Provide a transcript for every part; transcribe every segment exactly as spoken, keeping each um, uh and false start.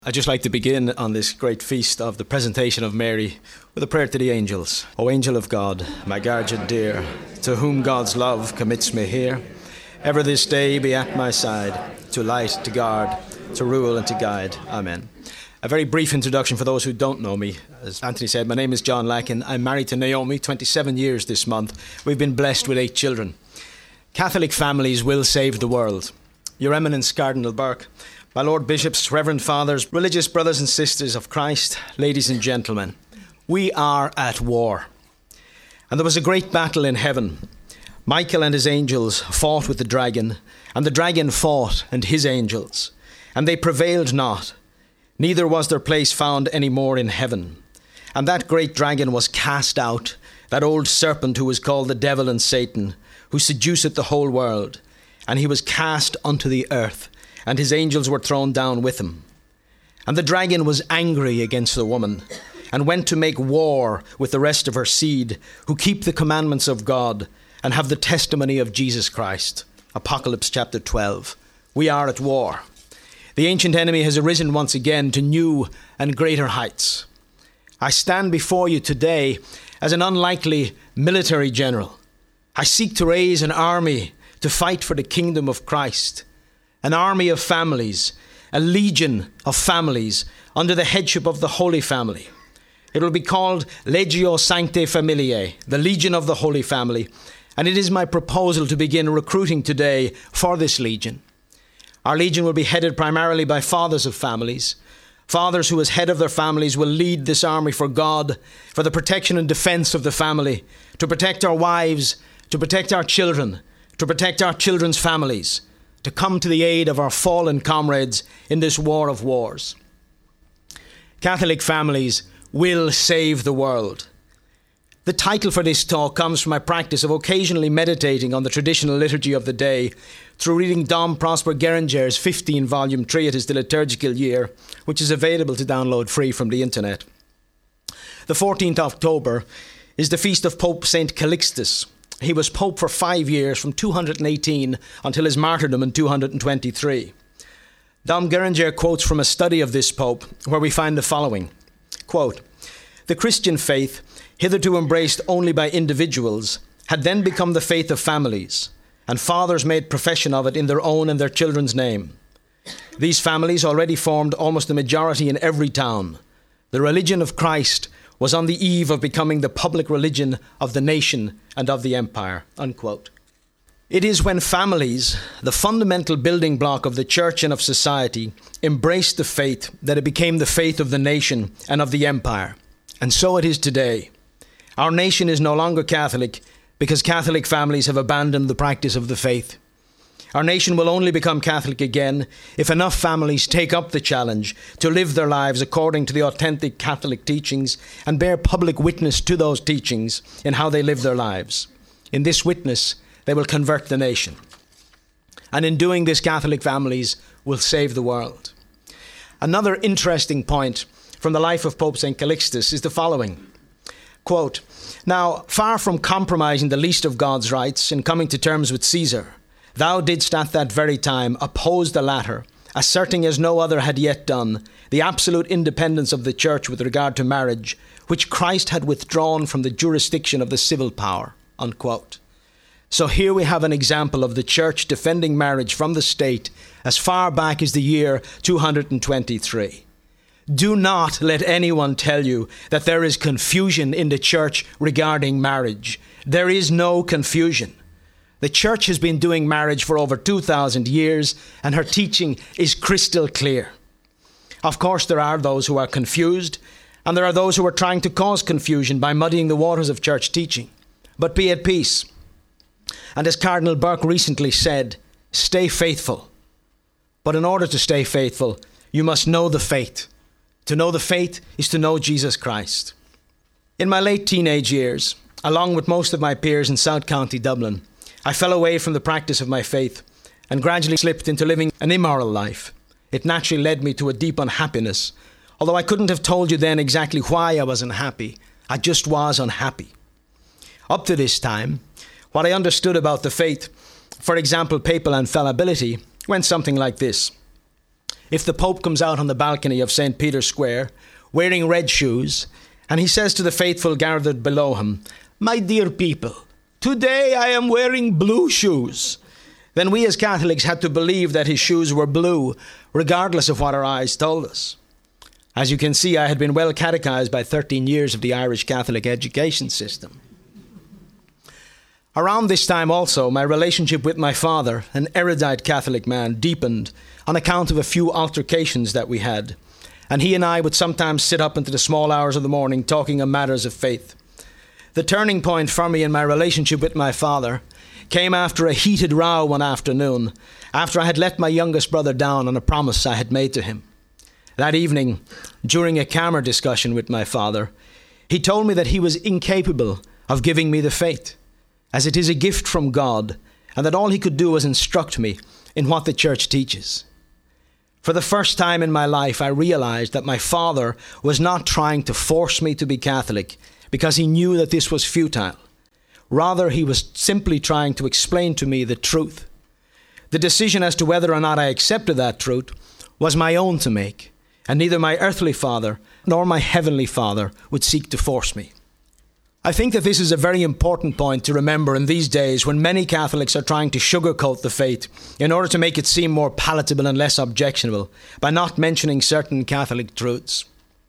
I'd just like to begin on this great feast of the presentation of Mary with a prayer to the angels. O angel of God, my guardian dear, to whom God's love commits me here, ever this day be at my side, to light, to guard, to rule and to guide. Amen. A very brief introduction for those who don't know me. As Anthony said, my name is John Lacken. I'm married to Naomi, twenty-seven years this month. We've been blessed with eight children. Catholic families will save the world. Your Eminence, Cardinal Burke, my Lord Bishops, Reverend Fathers, religious brothers and sisters of Christ, ladies and gentlemen, we are at war. And there was a great battle in heaven. Michael and his angels fought with the dragon, and the dragon fought and his angels, and they prevailed not, neither was their place found any more in heaven. And that great dragon was cast out, that old serpent who is called the devil and Satan, who seduceth the whole world, and he was cast unto the earth, and his angels were thrown down with him. And the dragon was angry against the woman, and went to make war with the rest of her seed, who keep the commandments of God, and have the testimony of Jesus Christ. Apocalypse chapter twelve. We are at war. The ancient enemy has arisen once again to new and greater heights. I stand before you today as an unlikely military general. I seek to raise an army to fight for the kingdom of Christ. An army of families, a legion of families under the headship of the Holy Family. It will be called Legio Sanctae Familiae, the Legion of the Holy Family, and it is my proposal to begin recruiting today for this legion. Our legion will be headed primarily by fathers of families. Fathers who as head of their families will lead this army for God, for the protection and defense of the family, to protect our wives, to protect our children, to protect our children's families, to come to the aid of our fallen comrades in this war of wars. Catholic families will save the world. The title for this talk comes from my practice of occasionally meditating on the traditional liturgy of the day through reading Dom Prosper Guéranger's fifteen-volume treatise, The Liturgical Year, which is available to download free from the internet. The fourteenth of October is the feast of Pope Saint Calixtus. He was Pope for five years, from two hundred eighteen until his martyrdom in two hundred twenty-three. Dom Guéranger quotes from a study of this Pope, where we find the following, quote, "The Christian faith, hitherto embraced only by individuals, had then become the faith of families, and fathers made profession of it in their own and their children's name. These families already formed almost the majority in every town. The religion of Christ was on the eve of becoming the public religion of the nation and of the empire," unquote. It is when families, the fundamental building block of the church and of society, embraced the faith that it became the faith of the nation and of the empire. And so it is today. Our nation is no longer Catholic because Catholic families have abandoned the practice of the faith. Our nation will only become Catholic again if enough families take up the challenge to live their lives according to the authentic Catholic teachings and bear public witness to those teachings in how they live their lives. In this witness, they will convert the nation. And in doing this, Catholic families will save the world. Another interesting point from the life of Pope Saint Calixtus is the following. Quote, "Now, far from compromising the least of God's rights in coming to terms with Caesar, thou didst at that very time oppose the latter, asserting as no other had yet done, the absolute independence of the church with regard to marriage, which Christ had withdrawn from the jurisdiction of the civil power," unquote. So here we have an example of the church defending marriage from the state as far back as the year two hundred twenty-three. Do not let anyone tell you that there is confusion in the church regarding marriage. There is no confusion. The church has been doing marriage for over two thousand years, and her teaching is crystal clear. Of course, there are those who are confused, and there are those who are trying to cause confusion by muddying the waters of church teaching. But be at peace. And as Cardinal Burke recently said, stay faithful. But in order to stay faithful, you must know the faith. To know the faith is to know Jesus Christ. In my late teenage years, along with most of my peers in South County Dublin, I fell away from the practice of my faith and gradually slipped into living an immoral life. It naturally led me to a deep unhappiness, although I couldn't have told you then exactly why I was unhappy. I just was unhappy. Up to this time, what I understood about the faith, for example, papal infallibility, went something like this. if the Pope comes out on the balcony of Saint Peter's Square wearing red shoes, and he says to the faithful gathered below him, "My dear people, today I am wearing blue shoes," then we as Catholics had to believe that his shoes were blue, regardless of what our eyes told us. As you can see, I had been well catechized by thirteen years of the Irish Catholic education system. Around this time also, my relationship with my father, an erudite Catholic man, deepened on account of a few altercations that we had, and he and I would sometimes sit up into the small hours of the morning talking on matters of faith. The turning point for me in my relationship with my father came after a heated row one afternoon, after I had let my youngest brother down on a promise I had made to him. That evening, during a camera discussion with my father, he told me that he was incapable of giving me the faith, as it is a gift from God, and that all he could do was instruct me in what the church teaches. For the first time in my life, I realized that my father was not trying to force me to be Catholic because he knew that this was futile. Rather, he was simply trying to explain to me the truth. The decision as to whether or not I accepted that truth was my own to make, and neither my earthly father nor my heavenly Father would seek to force me. I think that this is a very important point to remember in these days when many Catholics are trying to sugarcoat the faith in order to make it seem more palatable and less objectionable by not mentioning certain Catholic truths.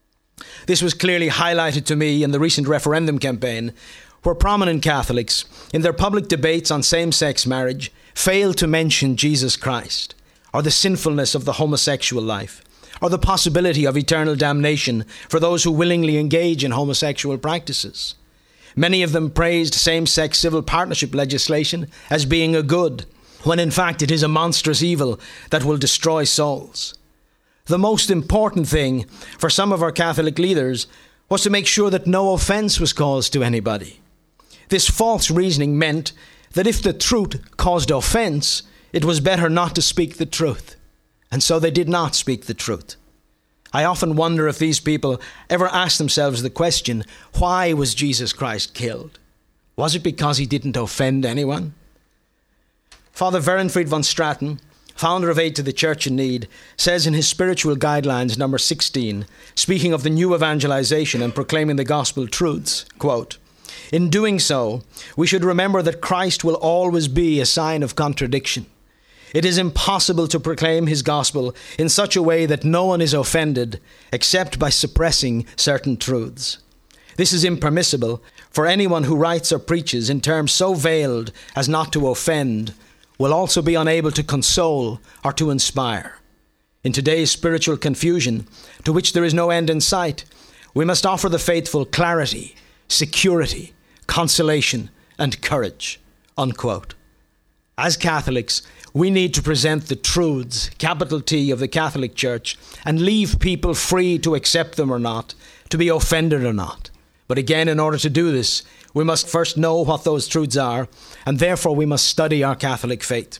This was clearly highlighted to me in the recent referendum campaign, where prominent Catholics, in their public debates on same-sex marriage, failed to mention Jesus Christ, or the sinfulness of the homosexual life, or the possibility of eternal damnation for those who willingly engage in homosexual practices. Many of them praised same-sex civil partnership legislation as being a good, when in fact it is a monstrous evil that will destroy souls. The most important thing for some of our Catholic leaders was to make sure that no offence was caused to anybody. This false reasoning meant that if the truth caused offence, it was better not to speak the truth. And so they did not speak the truth. I often wonder if these people ever asked themselves the question, why was Jesus Christ killed? Was it because he didn't offend anyone? Father Werenfried von Straten, founder of Aid to the Church in Need, says in his Spiritual Guidelines number sixteen, speaking of the new evangelization and proclaiming the gospel truths, quote, "In doing so, we should remember that Christ will always be a sign of contradiction. It is impossible to proclaim his gospel in such a way that no one is offended except by suppressing certain truths. This is impermissible, for anyone who writes or preaches in terms so veiled as not to offend will also be unable to console or to inspire. In today's spiritual confusion, to which there is no end in sight, we must offer the faithful clarity, security, consolation, and courage." Unquote. As Catholics, we need to present the truths, capital T, of the Catholic Church and leave people free to accept them or not, to be offended or not. But again, in order to do this, we must first know what those truths are, and therefore we must study our Catholic faith.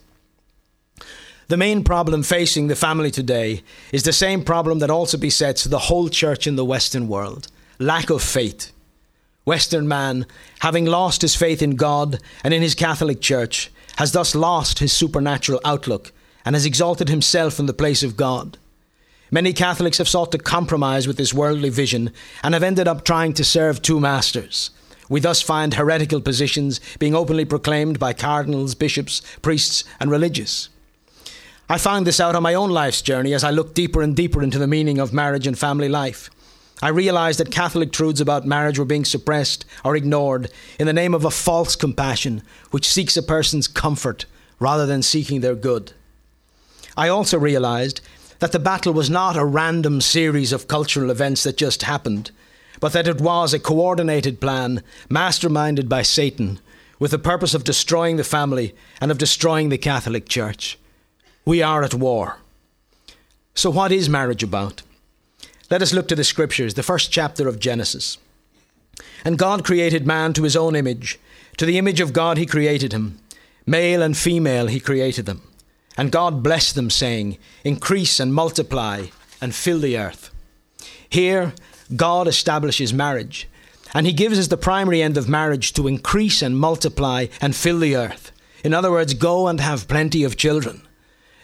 The main problem facing the family today is the same problem that also besets the whole church in the Western world: lack of faith. Western man, having lost his faith in God and in his Catholic Church, has thus lost his supernatural outlook and has exalted himself in the place of God. Many Catholics have sought to compromise with this worldly vision and have ended up trying to serve two masters. We thus find heretical positions being openly proclaimed by cardinals, bishops, priests, and religious. I found this out on my own life's journey as I looked deeper and deeper into the meaning of marriage and family life. I realized that Catholic truths about marriage were being suppressed or ignored in the name of a false compassion which seeks a person's comfort rather than seeking their good. I also realized that the battle was not a random series of cultural events that just happened, but that it was a coordinated plan masterminded by Satan with the purpose of destroying the family and of destroying the Catholic Church. We are at war. So what is marriage about? Let us look to the scriptures, the first chapter of Genesis. "And God created man to his own image. To the image of God he created him. Male and female he created them. And God blessed them, saying, 'Increase and multiply and fill the earth.'" Here, God establishes marriage, and he gives us the primary end of marriage to increase and multiply and fill the earth. In other words, go and have plenty of children.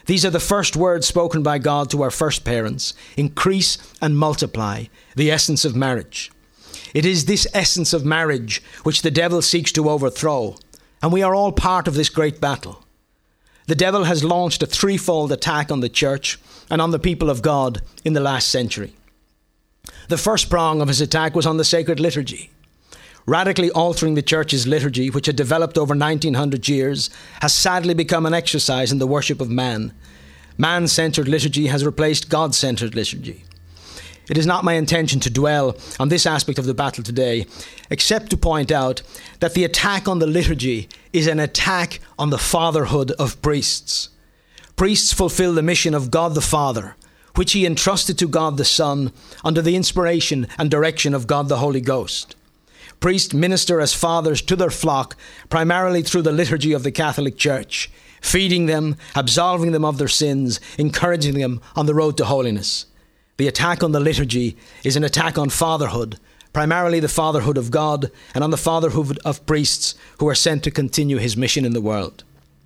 These are the first words spoken by God to our first parents. Increase and multiply, the essence of marriage. It is this essence of marriage which the devil seeks to overthrow, and we are all part of this great battle. The devil has launched a threefold attack on the church and on the people of God in the last century. The first prong of his attack was on the sacred liturgy. Radically altering the church's liturgy, which had developed over nineteen hundred years, has sadly become an exercise in the worship of man. Man-centered liturgy has replaced God-centered liturgy. It is not my intention to dwell on this aspect of the battle today, except to point out that the attack on the liturgy is an attack on the fatherhood of priests. Priests fulfill the mission of God the Father, which he entrusted to God the Son under the inspiration and direction of God the Holy Ghost. Priests minister as fathers to their flock, primarily through the liturgy of the Catholic Church, feeding them, absolving them of their sins, encouraging them on the road to holiness. The attack on the liturgy is an attack on fatherhood, primarily the fatherhood of God and on the fatherhood of priests who are sent to continue his mission in the world.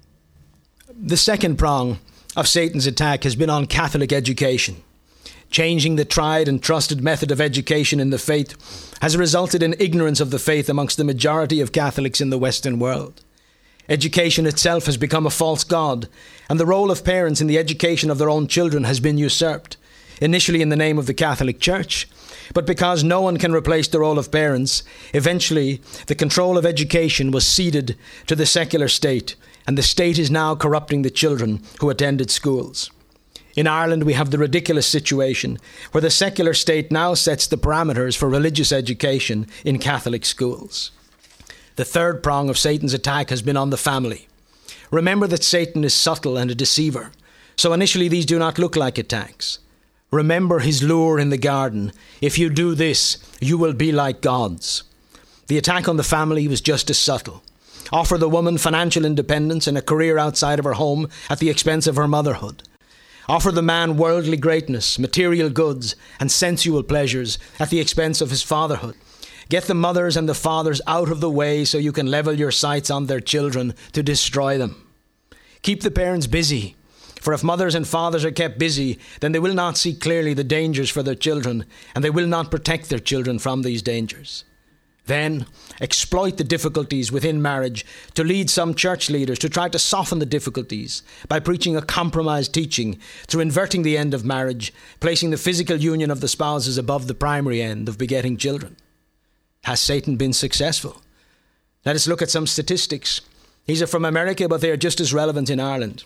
The second prong of Satan's attack has been on Catholic education. Changing the tried and trusted method of education in the faith has resulted in ignorance of the faith amongst the majority of Catholics in the Western world. Education itself has become a false god, and the role of parents in the education of their own children has been usurped, initially in the name of the Catholic Church, but because no one can replace the role of parents, eventually the control of education was ceded to the secular state, and the state is now corrupting the children who attended schools. In Ireland, we have the ridiculous situation where the secular state now sets the parameters for religious education in Catholic schools. The third prong of Satan's attack has been on the family. Remember that Satan is subtle and a deceiver, so initially these do not look like attacks. Remember his lure in the garden. If you do this, you will be like gods. The attack on the family was just as subtle. Offer the woman financial independence and a career outside of her home at the expense of her motherhood. Offer the man worldly greatness, material goods, and sensual pleasures at the expense of his fatherhood. Get the mothers and the fathers out of the way so you can level your sights on their children to destroy them. Keep the parents busy, for if mothers and fathers are kept busy, then they will not see clearly the dangers for their children, and they will not protect their children from these dangers. Then, exploit the difficulties within marriage to lead some church leaders to try to soften the difficulties by preaching a compromised teaching through inverting the end of marriage, placing the physical union of the spouses above the primary end of begetting children. Has Satan been successful? Let us look at some statistics. These are from America, but they are just as relevant in Ireland.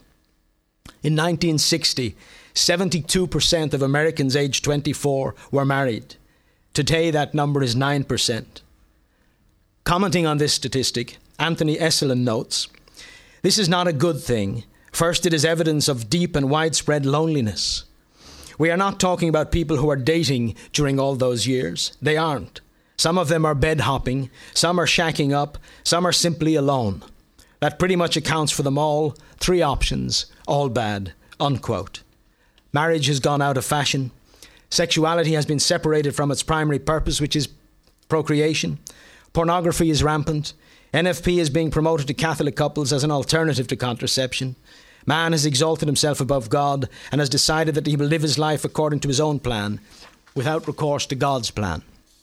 In nineteen sixty, seventy-two percent of Americans aged twenty-four were married. Today, that number is nine percent. Commenting on this statistic, Anthony Esolen notes, "This is not a good thing. First, it is evidence of deep and widespread loneliness. We are not talking about people who are dating during all those years. They aren't. Some of them are bed hopping, some are shacking up, some are simply alone. That pretty much accounts for them all. Three options, all bad." Unquote. Marriage has gone out of fashion. Sexuality has been separated from its primary purpose, which is procreation. Pornography is rampant. N F P is being promoted to Catholic couples as an alternative to contraception. Man has exalted himself above God and has decided that he will live his life according to his own plan, without recourse to God's plan.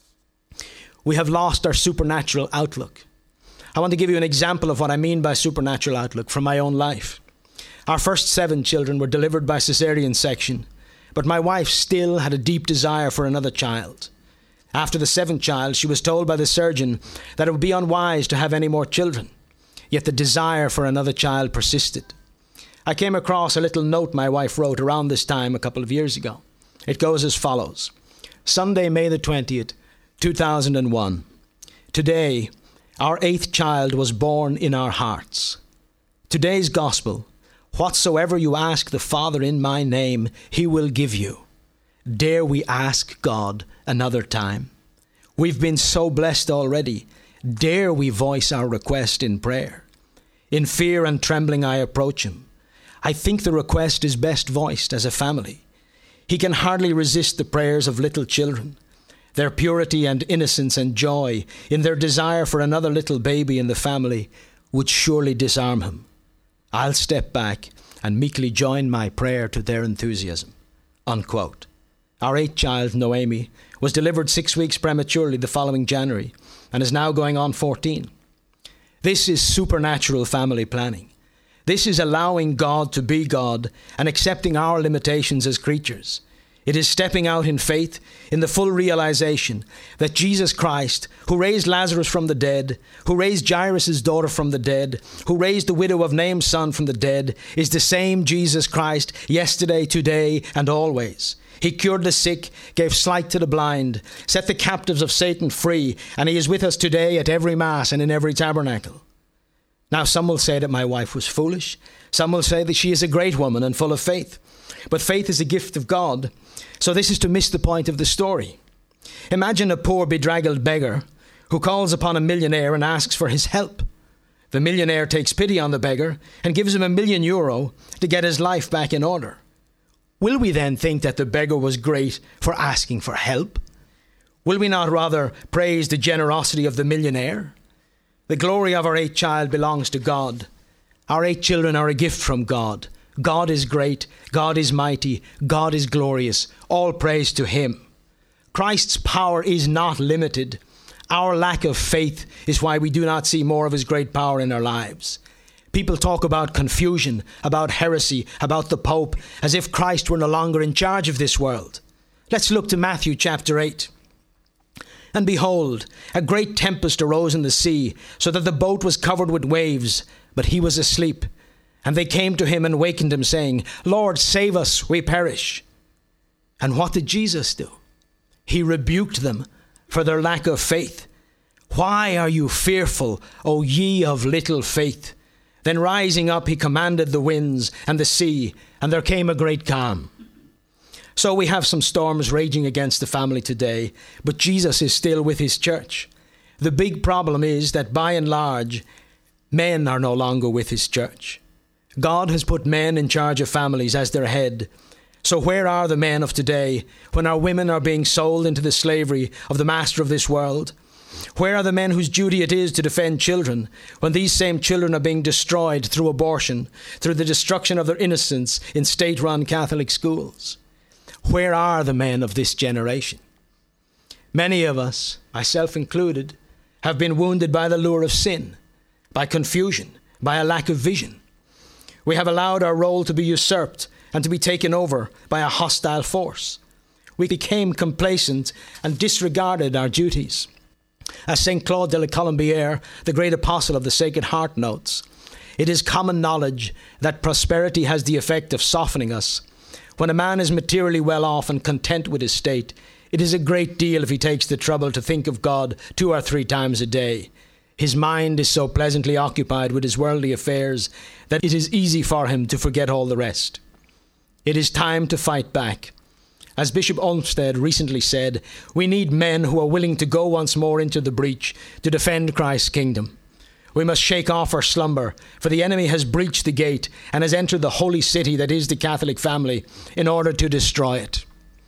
We have lost our supernatural outlook. I want to give you an example of what I mean by supernatural outlook from my own life. Our first seven children were delivered by cesarean section, but my wife still had a deep desire for another child. After the seventh child, she was told by the surgeon that it would be unwise to have any more children, yet the desire for another child persisted. I came across a little note my wife wrote around this time a couple of years ago. It goes as follows. Sunday, May the twentieth, two thousand one. Today, our eighth child was born in our hearts. Today's gospel, whatsoever you ask the Father in my name, he will give you. Dare we ask God another time? We've been so blessed already. Dare we voice our request in prayer? In fear and trembling I approach him. I think the request is best voiced as a family. He can hardly resist the prayers of little children. Their purity and innocence and joy in their desire for another little baby in the family would surely disarm him. I'll step back and meekly join my prayer to their enthusiasm." Unquote. Our eighth child, Noemi, was delivered six weeks prematurely the following January and is now going on fourteen. This is supernatural family planning. This is allowing God to be God and accepting our limitations as creatures. It is stepping out in faith in the full realization that Jesus Christ, who raised Lazarus from the dead, who raised Jairus' daughter from the dead, who raised the widow of Nain's son from the dead, is the same Jesus Christ yesterday, today, and always. He cured the sick, gave sight to the blind, set the captives of Satan free, and he is with us today at every Mass and in every tabernacle. Now, some will say that my wife was foolish. Some will say that she is a great woman and full of faith. But faith is a gift of God. So this is to miss the point of the story. Imagine a poor bedraggled beggar who calls upon a millionaire and asks for his help. The millionaire takes pity on the beggar and gives him a million euro to get his life back in order. Will we then think that the beggar was great for asking for help? Will we not rather praise the generosity of the millionaire? The glory of our eighth child belongs to God. Our eight children are a gift from God. God is great, God is mighty, God is glorious. All praise to him. Christ's power is not limited. Our lack of faith is why we do not see more of his great power in our lives. People talk about confusion, about heresy, about the Pope, as if Christ were no longer in charge of this world. Let's look to Matthew chapter eight. "And behold, a great tempest arose in the sea, so that the boat was covered with waves, but he was asleep. And they came to him and wakened him, saying, 'Lord, save us, we perish.' And what did Jesus do? He rebuked them for their lack of faith. 'Why are you fearful, O ye of little faith?' Then rising up, he commanded the winds and the sea, and there came a great calm." So we have some storms raging against the family today, but Jesus is still with his church. The big problem is that by and large, men are no longer with his church. God has put men in charge of families as their head. So where are the men of today when our women are being sold into the slavery of the master of this world? Where are the men whose duty it is to defend children when these same children are being destroyed through abortion, through the destruction of their innocence in state-run Catholic schools? Where are the men of this generation? Many of us, myself included, have been wounded by the lure of sin, by confusion, by a lack of vision. We have allowed our role to be usurped and to be taken over by a hostile force. We became complacent and disregarded our duties. As Saint Claude de la Colombière, the great apostle of the Sacred Heart, notes, "It is common knowledge that prosperity has the effect of softening us. When a man is materially well off and content with his state, it is a great deal if he takes the trouble to think of God two or three times a day. His mind is so pleasantly occupied with his worldly affairs that it is easy for him to forget all the rest." It is time to fight back. As Bishop Olmsted recently said, we need men who are willing to go once more into the breach to defend Christ's kingdom. We must shake off our slumber, for the enemy has breached the gate and has entered the holy city that is the Catholic family in order to destroy it.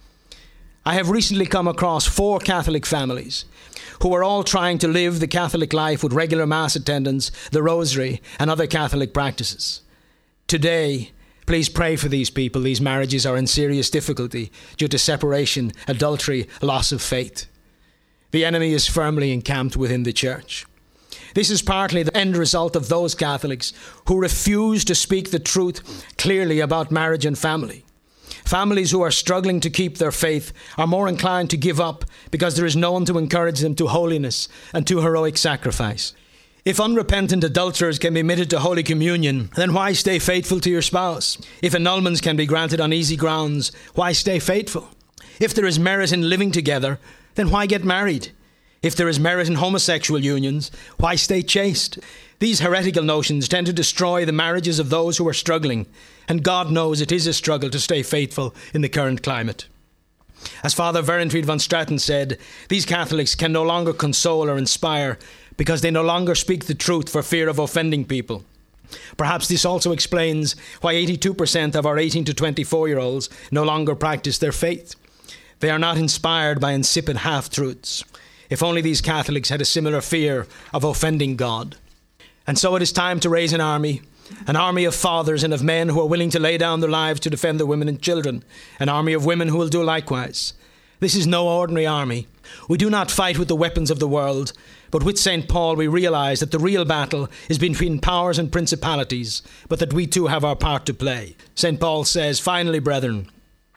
I have recently come across four Catholic families who are all trying to live the Catholic life with regular Mass attendance, the Rosary, and other Catholic practices. Today, please pray for these people. These marriages are in serious difficulty due to separation, adultery, loss of faith. The enemy is firmly encamped within the church. This is partly the end result of those Catholics who refuse to speak the truth clearly about marriage and family. Families who are struggling to keep their faith are more inclined to give up because there is no one to encourage them to holiness and to heroic sacrifice. If unrepentant adulterers can be admitted to Holy Communion, then why stay faithful to your spouse? If annulments can be granted on easy grounds, why stay faithful? If there is merit in living together, then why get married? If there is merit in homosexual unions, why stay chaste? These heretical notions tend to destroy the marriages of those who are struggling, and God knows it is a struggle to stay faithful in the current climate. As Father Verentreid von Straten said, these Catholics can no longer console or inspire because they no longer speak the truth for fear of offending people. Perhaps this also explains why eighty-two percent of our eighteen to twenty-four-year-olds no longer practice their faith. They are not inspired by insipid half-truths. If only these Catholics had a similar fear of offending God. And so it is time to raise an army An army of fathers and of men who are willing to lay down their lives to defend their women and children. An army of women who will do likewise. This is no ordinary army. We do not fight with the weapons of the world, but with Saint Paul we realize that the real battle is between powers and principalities, but that we too have our part to play. Saint Paul says, "Finally, brethren,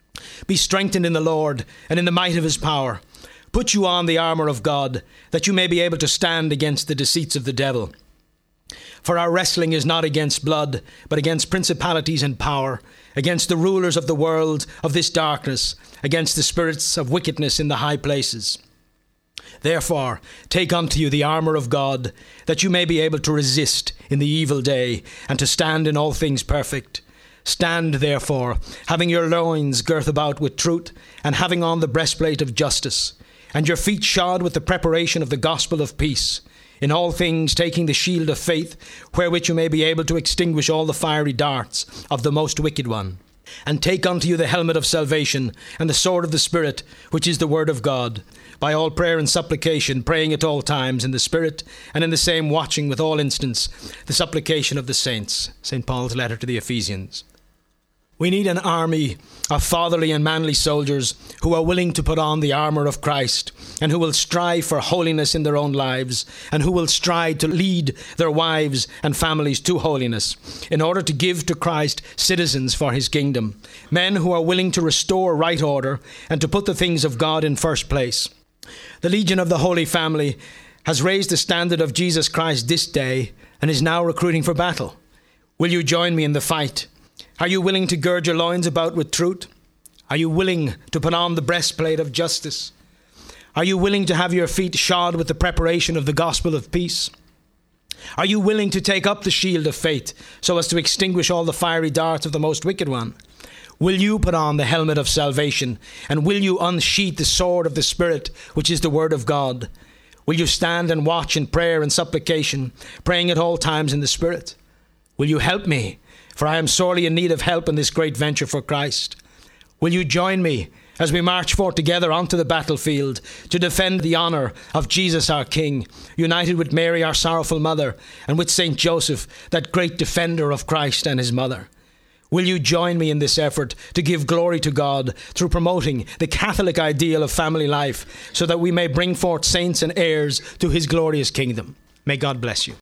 be strengthened in the Lord and in the might of his power. Put you on the armour of God, that you may be able to stand against the deceits of the devil. For our wrestling is not against blood, but against principalities and power, against the rulers of the world of this darkness, against the spirits of wickedness in the high places. Therefore, take unto you the armour of God, that you may be able to resist in the evil day, and to stand in all things perfect. Stand, therefore, having your loins girt about with truth, and having on the breastplate of justice, and your feet shod with the preparation of the gospel of peace. In all things taking the shield of faith, wherewith you may be able to extinguish all the fiery darts of the most wicked one. And take unto you the helmet of salvation, and the sword of the Spirit, which is the word of God, by all prayer and supplication, praying at all times in the Spirit, and in the same watching with all instance the supplication of the saints." Saint Paul's letter to the Ephesians. We need an army of fatherly and manly soldiers who are willing to put on the armour of Christ, and who will strive for holiness in their own lives, and who will strive to lead their wives and families to holiness, in order to give to Christ citizens for his kingdom. Men who are willing to restore right order and to put the things of God in first place. The Legion of the Holy Family has raised the standard of Jesus Christ this day and is now recruiting for battle. Will you join me in the fight? Are you willing to gird your loins about with truth? Are you willing to put on the breastplate of justice? Are you willing to have your feet shod with the preparation of the gospel of peace? Are you willing to take up the shield of faith so as to extinguish all the fiery darts of the most wicked one? Will you put on the helmet of salvation, and will you unsheath the sword of the Spirit, which is the word of God? Will you stand and watch in prayer and supplication, praying at all times in the Spirit? Will you help me? For I am sorely in need of help in this great venture for Christ. Will you join me as we march forth together onto the battlefield to defend the honour of Jesus our King, united with Mary our sorrowful mother, and with Saint Joseph, that great defender of Christ and his mother? Will you join me in this effort to give glory to God through promoting the Catholic ideal of family life, so that we may bring forth saints and heirs to his glorious kingdom? May God bless you.